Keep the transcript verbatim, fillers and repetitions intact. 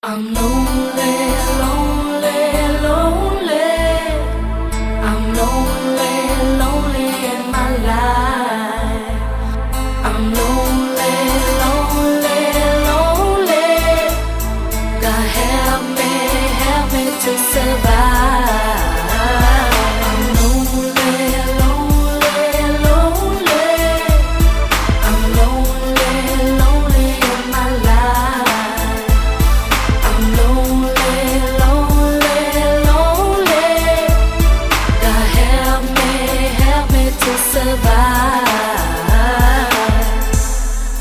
I'm lonely, lonely, lonely. I'm lonely, lonely in my life. I'm lonely, lonely, lonely. God help me, help me to survive.